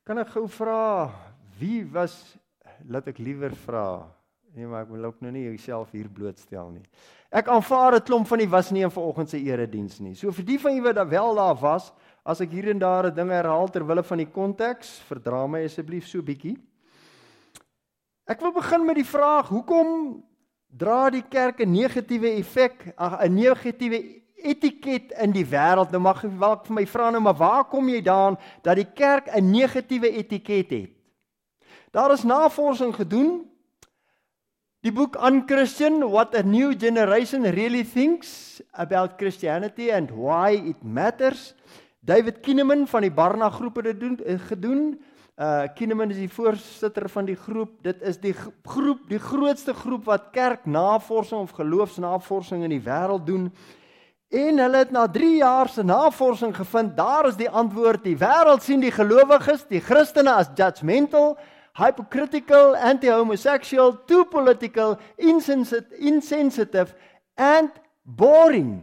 Kan ek gou vra, wie was, laat ek liewer vra, nee, maar ek wil ook nou nie jouself hier blootstel nie. Ek aanvaar 'n klomp van die was nie in vanoggend se erediens nie. So vir die van julle wat wel daar was, as ek hier en daar 'n ding herhaal terwille van die konteks, verdra my asseblief so bietjie. Ek wil begin met die vraag, hoekom dra die kerk 'n negatiewe effek, 'n negatiewe etiket in die wêreld? Nou mag jy wel vir my vra nou, maar waar kom jy daaraan dat die kerk 'n negatiewe etiket het? Daar is navorsing gedoen. Die boek Unchristian, What a New Generation Really Thinks About Christianity and Why It Matters. David Kinnaman van die Barna groep het dit gedoen. Kinnaman is die voorsitter van die groep. Dit is die groep, die grootste groep wat kerknavorsing of geloofsnavorsing in die wêreld doen. En hulle het na 3 jaar se navorsing gevind, daar is die antwoord, die wêreld sien die gelowiges, die Christene as judgmental, hypocritical, anti-homosexual, too political, insensitive and boring.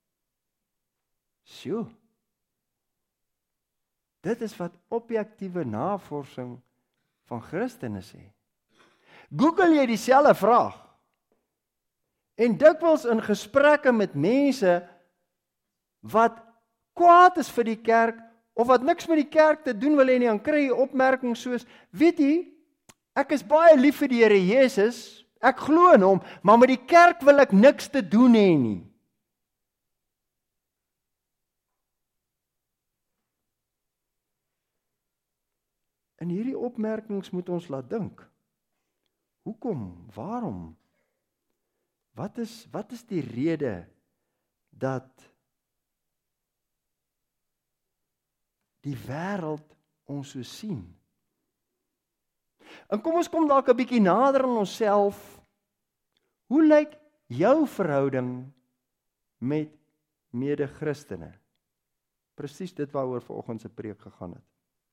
Sjoe. Dit is wat objektiewe navorsing van Christene sê. Google jy dieselfde vraag, en dikwels in gesprekke met mense wat kwaad is vir die kerk, of wat niks met die kerk te doen wil hê nie, dan kry jy opmerkings soos, weet jy, ek is baie lief vir die Here Jesus, ek glo in hom, maar met die kerk wil ek niks te doen hê nie. En hierdie opmerkings moet ons laat dink. Hoekom? Waarom? Wat is die rede dat die wêreld ons so sien? En kom ons kom dalk 'n bietjie nader aan onsself. Hoe lyk jou verhouding met mede-Christene? Presies dit waaroor vanoggend se preek gegaan het.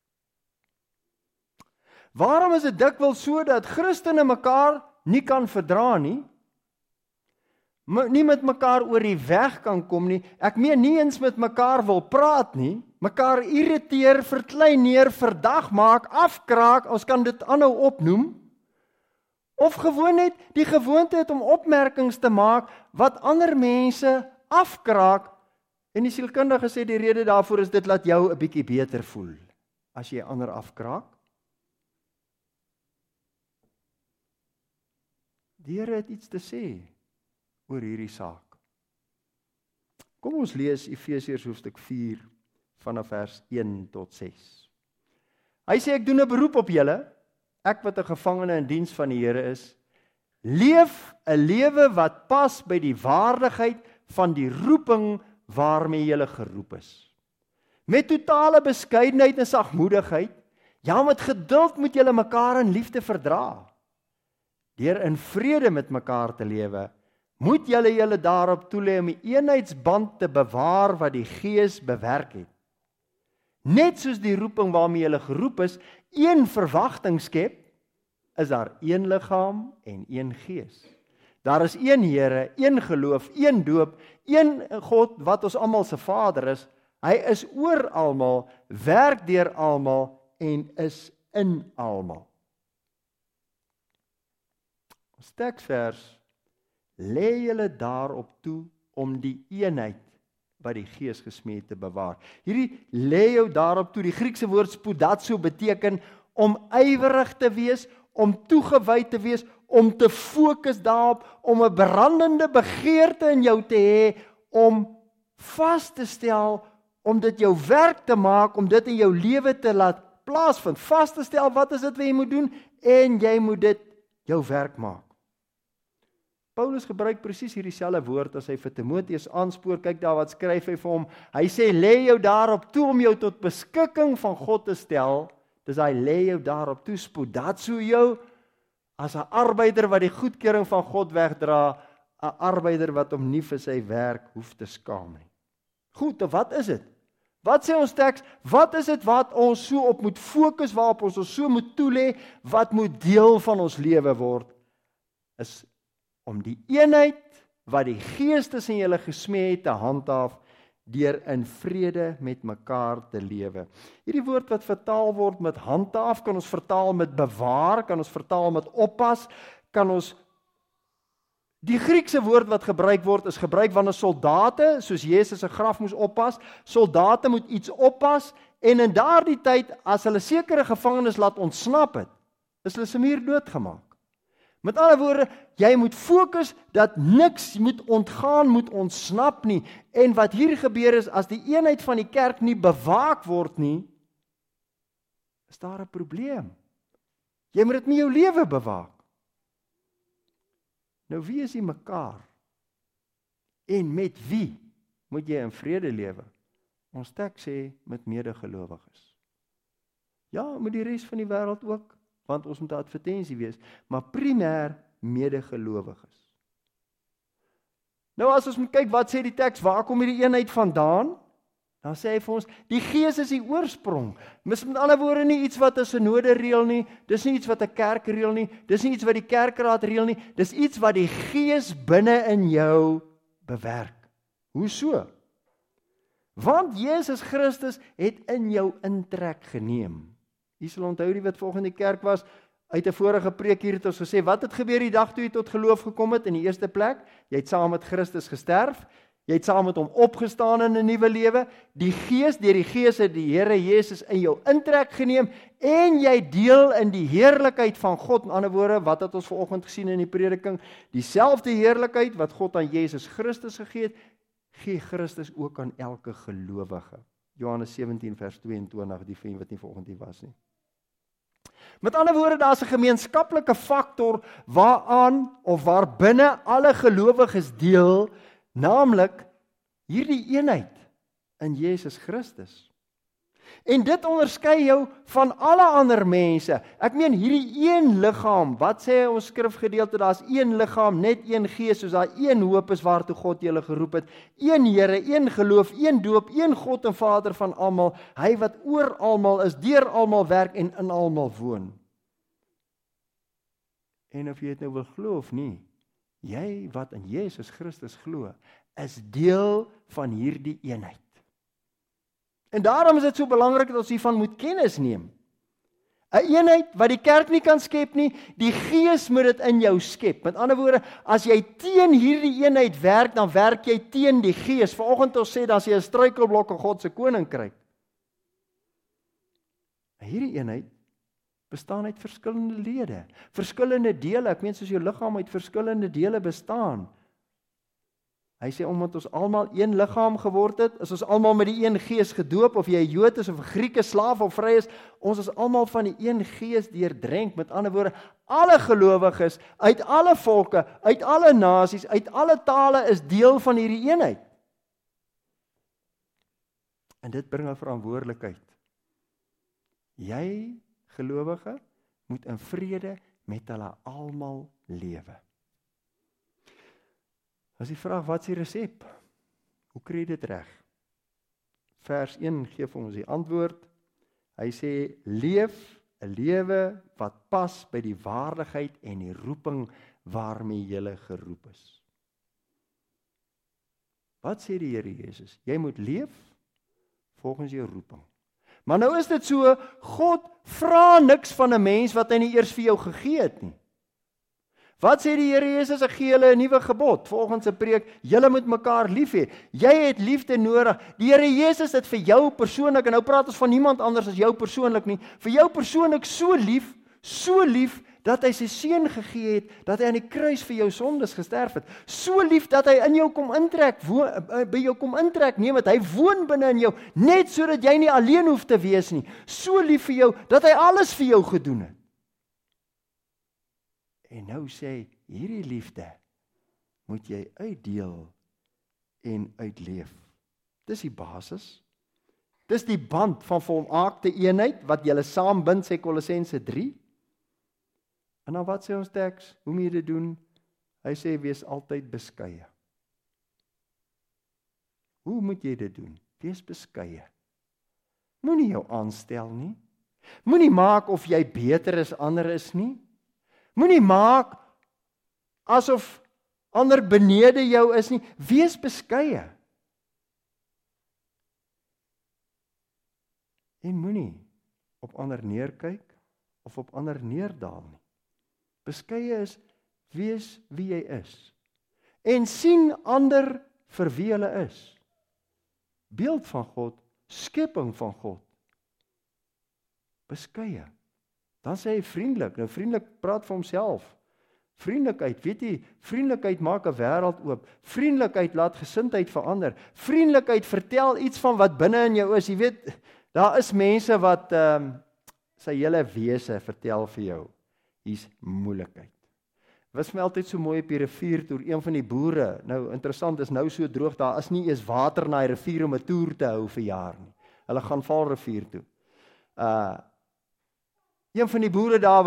Waarom is dit dikwels so dat Christene mekaar nie kan verdra nie? Nie met mekaar oor die weg kan kom nie, ek meen nie eens met mekaar wil praat nie, mekaar irriteer, verkleineer, verdag maak, afkraak, ons kan dit aanhou opnoem, of gewoon net die gewoonte het om opmerkings te maak, wat ander mense afkraak, en die sielkundige sê die rede daarvoor is dit laat jou 'n bietjie beter voel, as jy ander afkraak. Die Here het iets te sê oor hierdie saak. Kom ons lees Efesiërs hoofstuk 4 vanaf vers 1 tot 6. Hy sê, ek doen 'n beroep op julle, ek wat 'n gevangene in diens van die Here is, leef 'n lewe wat pas by die waardigheid van die roeping waarmee julle geroep is. Met totale beskeidenheid en sagmoedigheid, ja, met geduld moet julle mekaar in liefde verdra. Deur in vrede met mekaar te lewe, moet julle daarop toelê om die eenheidsband te bewaar wat die Gees bewerk het. Net soos die roeping waarmee julle geroep is, een verwagting skep, is daar een liggaam en een Gees. Daar is een Here, een geloof, een doop, een God wat ons almal se Vader is. Hy is oor almal, werk deur almal en is in almal. Ons teksvers lê julle daarop toe om die eenheid wat die Gees gesmee het te bewaar. Hierdie lê jou daarop toe, die Griekse woord spoudatso beteken om ywerig te wees, om toegewy te wees, om te fokus daarop, om 'n brandende begeerte in jou te hê, om vas te stel, om dit jou werk te maak, om dit in jou lewe te laat plaasvind, vas te stel, wat is dit wat jy moet doen, en jy moet dit jou werk maak. Paulus gebruik presies hierdie selfde woord as hy vir Timoteus aanspoor. Kyk daar wat skryf hy vir hom. Hy sê, lê jou daarop toe om jou tot beskikking van God te stel. Dus hy lê jou daarop toe, spoudatso jou, as 'n arbeider wat die goedkeuring van God wegdra, 'n arbeider wat hom nie vir sy werk hoef te skaam nie. Goed, wat is dit? Wat sê ons teks? Wat is dit wat ons so op moet fokus, waarop ons so moet toelê, wat moet deel van ons lewe word? Is om die eenheid wat die Gees tussen julle gesmee het te handhaaf deur in vrede met mekaar te lewe. Hierdie woord wat vertaal word met handhaaf, kan ons vertaal met bewaar, kan ons vertaal met oppas, kan ons die Griekse woord wat gebruik word, is gebruik wanneer soldate, soos Jesus se graf moes oppas, soldate moet iets oppas, en in daardie tyd, as hulle sekere gevangenes laat ontsnap het, is hulle se muur doodgemaak. Met ander woorde, jy moet fokus dat niks moet ontgaan, moet ontsnap nie, en wat hier gebeur is, as die eenheid van die kerk nie bewaak word nie, is daar 'n probleem. Jy moet dit met jou lewe bewaak. Nou wie is jy mekaar? En met wie moet jy in vrede lewe? Ons teks sê met medegelowiges. Ja, met die res van die wêreld ook, want ons moet 'n advertensie wees, maar primêr medegelowiges. Nou as ons moet kyk, wat sê die teks, waar kom hierdie eenheid vandaan? Dan sê hy vir ons, die Gees is die oorsprong. Met ander woorde nie iets wat 'n synode reël nie, dis nie iets wat 'n kerk reël nie, dis nie iets wat die kerkraad reël nie, dis iets wat die Gees binne in jou bewerk. Hoe so? Want Jesus Christus het in jou intrek geneem. Jy sal onthou die wat volgens die kerk was, uit 'n vorige preek hier het ons gesê, wat het gebeur die dag toe jy tot geloof gekom het? In die eerste plek, jy het saam met Christus gesterf, jy het saam met hom opgestaan in 'n nuwe lewe, die Gees, deur die Gees het die Here Jesus in jou intrek geneem, en jy deel in die heerlikheid van God. In ander woorde, wat het ons vanoggend gesien in die prediking? Dieselfde heerlikheid wat God aan Jesus Christus gegee het, gee Christus ook aan elke gelowige. Johannes 17 vers 22, die vir wat nie vanoggend hier was nie. Met ander woorde, daar is 'n gemeenskaplike faktor waaraan of waarbinne alle gelowiges deel, naamlik hierdie eenheid in Jesus Christus. En dit onderskei jou van alle ander mense. Ek meen hierdie een liggaam, wat sê ons skrifgedeelte, daar's een liggaam, net een Gees, soos daar een hoop is waartoe God julle geroep het, een Here, een geloof, een doop, een God en Vader van almal, hy wat oor almal is, deur almal werk en in almal woon. En of jy dit nou wil glo of nie, jy wat in Jesus Christus glo, is deel van hierdie eenheid. En daarom is dit so belangrik dat ons hiervan moet kennis neem. 'n Eenheid wat die kerk nie kan skep nie, die Gees moet dit in jou skep. Met ander woorde, as jy teen hierdie eenheid werk, dan werk jy teen die Gees. Vanoggend ons sê, dan is jy 'n struikelblok in God se koninkryk. Hierdie eenheid bestaan uit verskillende lede, verskillende dele. Ek meen soos jou liggaam uit verskillende dele bestaan. Hy sê, omdat ons almal een liggaam geword het, is ons almal met die een Gees gedoop, of jy 'n Jood is of 'n Griek, slaaf of vry is, ons is almal van die een Gees deurdrenk. Met ander woorde, alle gelowiges, uit alle volke, uit alle nasies, uit alle tale is deel van hierdie eenheid. En dit bring 'n verantwoordelikheid. Jy, gelowige, moet in vrede met hulle almal lewe. As die vraag, wat is die resep? Hoe kry jy dit reg? Vers 1 gee vir ons die antwoord. Hy sê, leef 'n lewe wat pas by die waardigheid en die roeping waarmee jy geroep is. Wat sê die Here Jesus? Jy moet leef volgens jou roeping. Maar nou is dit so, God vra niks van 'n mens wat hy nie eers vir jou gegee het nie. Wat sê die Here Jesus? Ek gee julle 'n nuwe gebod. Volgens 'n preek, julle moet mekaar lief hê. Jy het liefde nodig. Die Here Jesus het vir jou persoonlik, en nou praat ons van niemand anders as jou persoonlik nie, vir jou persoonlik so lief, dat hy sy seun gegee het, dat hy aan die kruis vir jou sondes gesterf het. So lief dat hy in jou kom intrek, by jou kom intrek, neem het, hy woon binne in jou, net sodat jy nie alleen hoef te wees nie. So lief vir jou, dat hy alles vir jou gedoen het. En nou sê, hierdie liefde moet jy uitdeel en uitleef. Dis die basis. Dis die band van volmaakte eenheid, wat julle saambind, sê Kolossense 3. En dan wat sê ons teks? Hoe moet jy dit doen? Hy sê, wees altyd beskeie. Hoe moet jy dit doen? Wees beskeie. Moenie jou aanstel nie. Moenie maak of jy beter as ander is nie. Moenie maak asof ander benede jou is nie. Wees beskeie. En moenie op ander neerkyk of op ander neerdaal nie. Beskeie is, wees wie jy is. En sien ander vir wie hulle is. Beeld van God, skepping van God. Beskeie. Dan sê hy vriendelik. Nou vriendelik praat vir homself. Vriendelikheid, weet jy, vriendelikheid maak 'n wêreld oop. Vriendelikheid laat gesindheid verander. Vriendelikheid vertel iets van wat binne in jou is. Jy weet, daar is mense wat sy hele wese vertel vir jou. Hier's moeilikheid. Was my altyd so mooi op die rivier toe, een van die boere, nou interessant, is nou so droog, daar is nie eens water in die rivier om 'n toer te hou vir jaar nie. Hulle gaan Vaalrivier toe. Een van die boere daar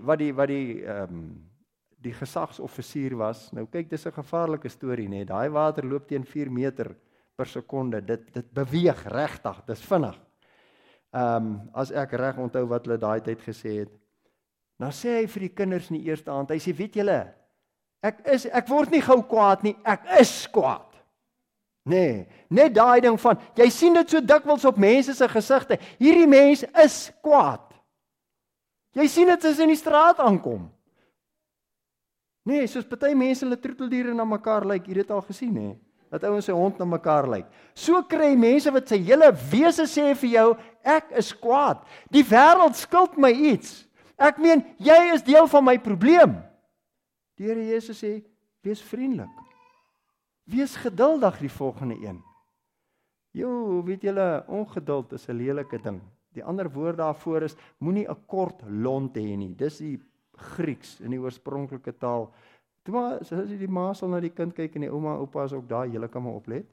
die gesagsoffisier was, nou kyk, dis 'n gevaarlike storie, nee, daai water loop teen 4 meter per sekonde, dit beweeg regtig, dis vinnig. As ek reg onthou wat hulle daai tyd gesê het, nou sê hy vir die kinders in die eerste aand, hy sê, weet julle, ek word nie gou kwaad nie, ek is kwaad. Nee, net daai ding van, jy sien dit so dikwels op mense se gesigte, hierdie mens is kwaad. Jy sien dit as in die straat aankom. Nee, soos party mense hulle troeteldiere na mekaar lyk, jy het dit al gesien, hè? Dat ouens sy hond na mekaar lyk. So kry mense wat sy hele wese sê vir jou, ek is kwaad. Die wêreld skuld my iets. Ek meen, jy is deel van my probleem. Die Here Jesus sê, wees vriendelik. Wees geduldig die volgende een. Weet julle, ongeduld is 'n lelike ding. Die ander woord daarvoor is, moenie 'n kort lont hê nie. Dis die Grieks in die oorspronklike taal. Toe maar, as die ma sal na die kind kyk en die ouma en oupa is ook daar, julle kan maar oplet.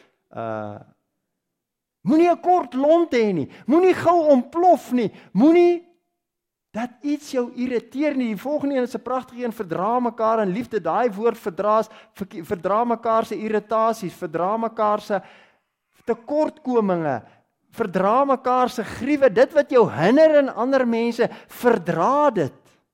Moenie 'n kort lont hê nie. Moenie gou ontplof nie. Moenie dat iets jou irriteer nie. Die volgende een is 'n pragtige een, verdra mekaar in liefde. Daai woord verdra mekaar se irritasies, verdra mekaar se tekortkominge, verdra mekaar se griewe, dit wat jou hinder in ander mense, verdra dit.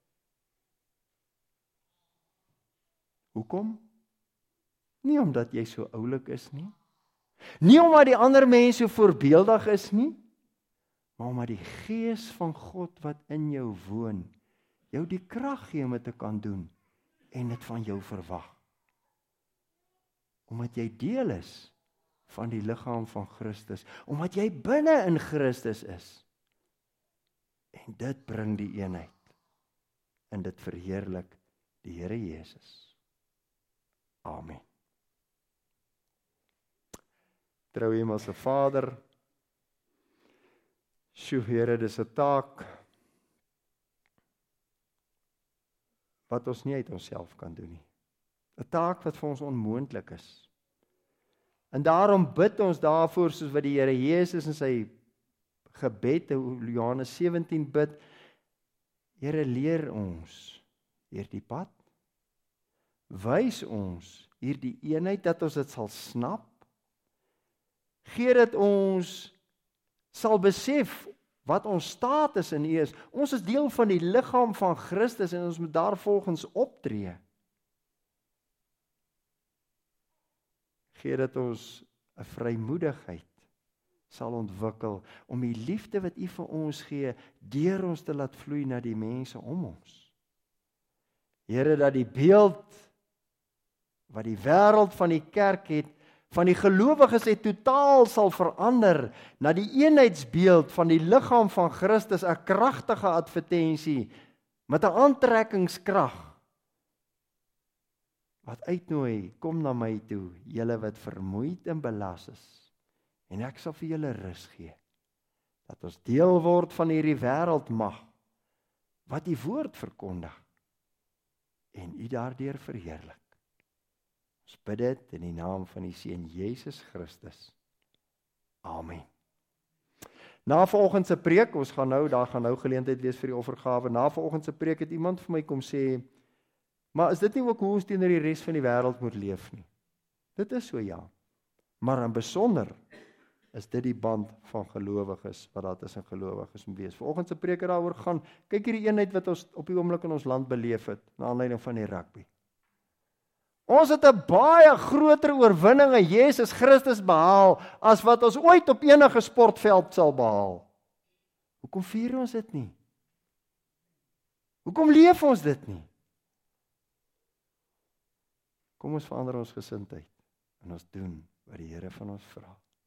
Hoekom? Nie omdat jy so oulik is nie. Nie omdat die ander mense so voorbeeldig is nie, maar omdat die Gees van God wat in jou woon, jou die krag gee om dit te kan doen en dit van jou verwag. Omdat jy deel is van die liggaam van Christus, omdat jy binne in Christus is. En dit bring die eenheid. En dit verheerlik die Here Jesus. Amen. Trou Hemelse Vader, Here, dis 'n taak wat ons nie uit onsself kan doen nie. 'n Taak wat vir ons onmoontlik is. En daarom bid ons daarvoor, soos wat die Here Jesus in sy gebed, Johannes 17 bid, Here, leer ons hierdie pad, wys ons hierdie eenheid, dat ons dit sal snap, gee dat ons sal besef wat ons status in U is. Ons is deel van die liggaam van Christus en ons moet daarvolgens optree. Gee dat ons 'n vrymoedigheid sal ontwikkel om die liefde wat U vir ons gee, deur ons te laat vloei na die mense om ons. Here, dat die beeld wat die wêreld van die kerk het, van die gelowiges het, totaal sal verander na die eenheidsbeeld van die liggaam van Christus, 'n kragtige advertensie met 'n aantrekkingskrag wat uitnooi, kom na my toe, julle wat vermoeid en belas is, en ek sal vir julle rus gee, dat ons deel word van hierdie wêreldmag, wat die woord verkondig, en U daardeur verheerlik. Ons bid dit in die naam van die Seun Jesus Christus. Amen. Na vanoggend se preek, daar gaan nou geleentheid wees vir die offergawe. Na vanoggend se preek het iemand vir my kom sê, maar is dit nie ook hoe ons teenoor die res van die wêreld moet leef nie? Dit is so, ja. Maar in besonder is dit die band van gelowiges, wat daar tussen gelowiges moet wees. Vanoggend se preek het daaroor gaan, kyk hierdie eenheid wat ons op die oomblik in ons land beleef het, na aanleiding van die rugby. Ons het 'n baie groter oorwinning in Jesus Christus behaal, as wat ons ooit op enige sportveld sal behaal. Hoekom vier ons dit nie? Hoekom leef ons dit nie? Kom ons verander ons gesindheid en ons doen wat die Here van ons vra.